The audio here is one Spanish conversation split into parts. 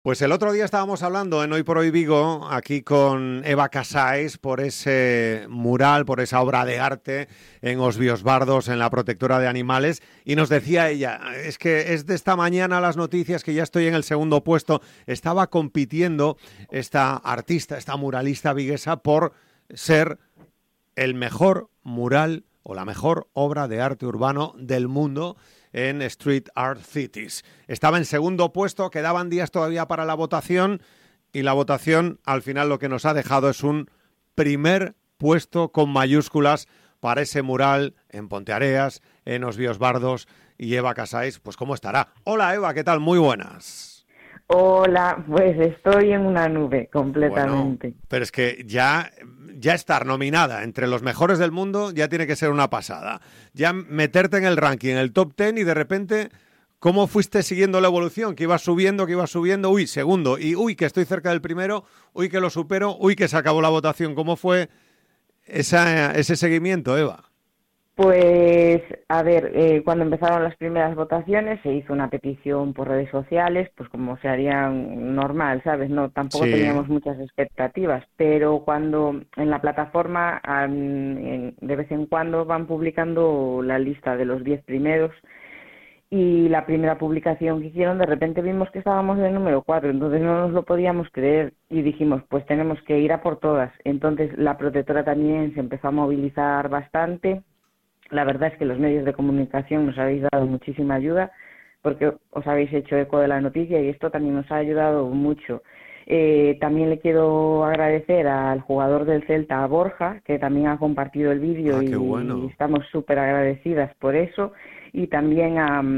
Pues el otro día estábamos hablando en Hoy por Hoy Vigo, aquí con Eva Casais, por ese mural, por esa obra de arte en Os Biosbardos, en la protectora de animales, y nos decía ella, es que es de esta mañana las noticias que ya estoy en el segundo puesto. Estaba compitiendo esta artista, esta muralista viguesa, por ser el mejor mural o la mejor obra de arte urbano del mundo en Street Art Cities. Estaba en segundo puesto, quedaban días todavía para la votación y la votación al final lo que nos ha dejado es un primer puesto con mayúsculas para ese mural en Ponteareas, en Os Biosbardos. Y Eva Casais, pues ¿cómo estará? Hola Eva, ¿qué tal? Muy buenas. Hola, pues estoy en una nube completamente. Bueno, pero es que ya estar nominada entre los mejores del mundo ya tiene que ser una pasada. Ya meterte en el ranking, en el top 10 y de repente, ¿cómo fuiste siguiendo la evolución? Que ibas subiendo, uy, segundo, y uy, que estoy cerca del primero, uy, que lo supero, uy, que se acabó la votación. ¿Cómo fue ese seguimiento, Eva? Pues, a ver, cuando empezaron las primeras votaciones se hizo una petición por redes sociales, pues como se haría normal, ¿sabes? No, tampoco Sí. teníamos muchas expectativas, pero cuando en la plataforma de vez en cuando van publicando la lista de los 10 primeros y la primera publicación que hicieron de repente vimos que estábamos en el número 4, entonces no nos lo podíamos creer y dijimos, pues tenemos que ir a por todas. Entonces la protectora también se empezó a movilizar bastante. La verdad es que los medios de comunicación nos habéis dado muchísima ayuda porque os habéis hecho eco de la noticia y esto también nos ha ayudado mucho. También le quiero agradecer al jugador del Celta, a Borja, que también ha compartido el vídeo Qué y bueno. estamos súper agradecidas por eso. Y también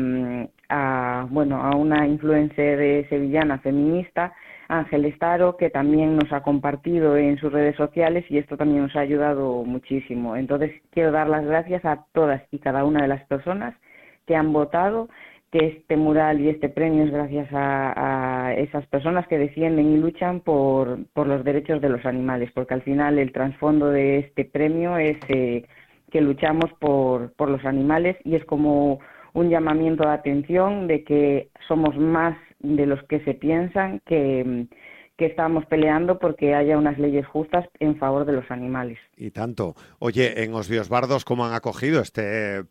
a una influencer sevillana feminista, Ángel Estaro, que también nos ha compartido en sus redes sociales y esto también nos ha ayudado muchísimo. Entonces quiero dar las gracias a todas y cada una de las personas que han votado, que este mural y este premio es gracias a esas personas que defienden y luchan por los derechos de los animales, porque al final el trasfondo de este premio es que luchamos por los animales y es como un llamamiento de atención de que somos más de los que se piensan, que estamos peleando porque haya unas leyes justas en favor de los animales. Y tanto. Oye, en Os Biosbardos, ¿cómo han acogido este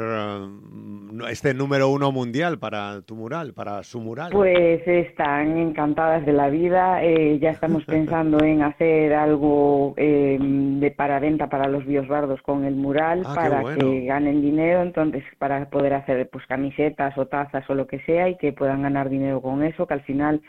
número uno mundial para tu mural, para su mural? Pues están encantadas de la vida. Ya estamos pensando en hacer algo de paraventa para los biosbardos con el mural, Qué para que bueno. ganen dinero, entonces para poder hacer pues camisetas o tazas o lo que sea y que puedan ganar dinero con eso, que al final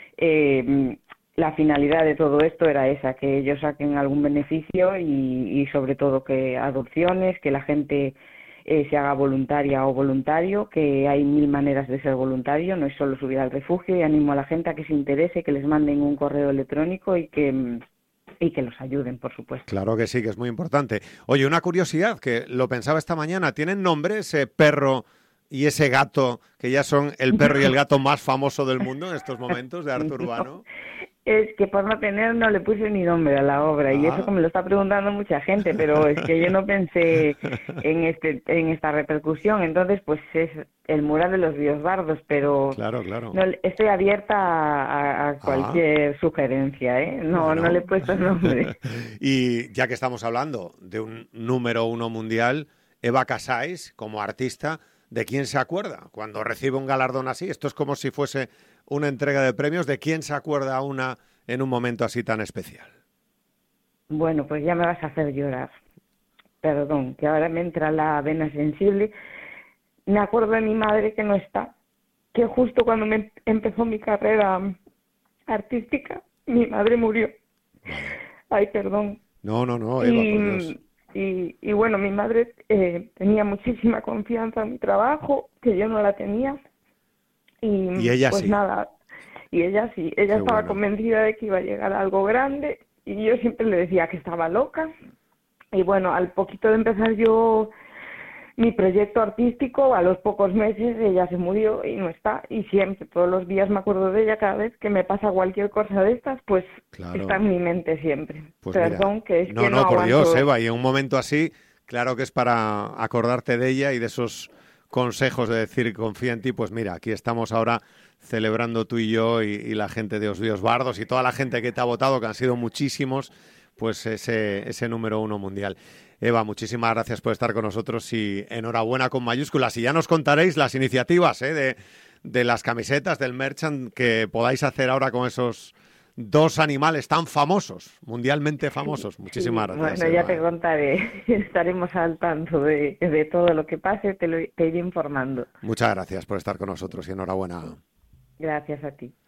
la finalidad de todo esto era esa, que ellos saquen algún beneficio y sobre todo que adopciones, que la gente se haga voluntaria o voluntario, que hay 1000 maneras de ser voluntario, no es solo subir al refugio, y animo a la gente a que se interese, que les manden un correo electrónico y que los ayuden, por supuesto. Claro que sí, que es muy importante. Oye, una curiosidad, que lo pensaba esta mañana, ¿tienen nombre ese perro y ese gato, que ya son el perro y el gato más famoso del mundo en estos momentos de arte No, urbano? es que por no tener no le puse ni nombre a la obra y eso que me lo está preguntando mucha gente, pero es que yo no pensé en esta repercusión. Entonces pues es el mural de los biosbardos, pero Claro, claro. no, estoy abierta a Ah, cualquier sugerencia, ¿eh? No le he bueno. puesto nombre. Y ya que estamos hablando de un número uno mundial, Eva Casais, como artista, ¿de quién se acuerda cuando recibe un galardón así? Esto es como si fuese una entrega de premios. ¿De quién se acuerda una en un momento así tan especial? Bueno, pues ya me vas a hacer llorar. Perdón, que ahora me entra la vena sensible. Me acuerdo de mi madre que no está, que justo cuando empezó mi carrera artística, mi madre murió. Vaya. Ay, perdón. No, Eva, por Dios. Y bueno, mi madre tenía muchísima confianza en mi trabajo, que yo no la tenía. Y Y ella pues sí. nada, y ella sí, ella Qué estaba bueno. convencida de que iba a llegar a algo grande y yo siempre le decía que estaba loca. Y bueno, al poquito de empezar yo mi proyecto artístico, a los pocos meses ella se murió y no está. Y siempre, todos los días me acuerdo de ella, cada vez que me pasa cualquier cosa de estas, pues está Claro. en mi mente siempre. Pues mira, Perdón, que es que no no, por Dios, aguanto. Eva, y en un momento así, claro que es para acordarte de ella y de esos consejos de decir confía en ti, pues mira, aquí estamos ahora celebrando tú y yo y la gente de Os Bardos y toda la gente que te ha votado, que han sido muchísimos, pues ese número 1 mundial. Eva, muchísimas gracias por estar con nosotros y enhorabuena con mayúsculas. Y ya nos contaréis las iniciativas de las camisetas, del merchant que podáis hacer ahora con esos 2 animales tan famosos, mundialmente famosos. Muchísimas gracias. Bueno, Eva. ya te contaré, estaremos al tanto de todo lo que pase, te iré informando. Muchas gracias por estar con nosotros y enhorabuena. Gracias a ti.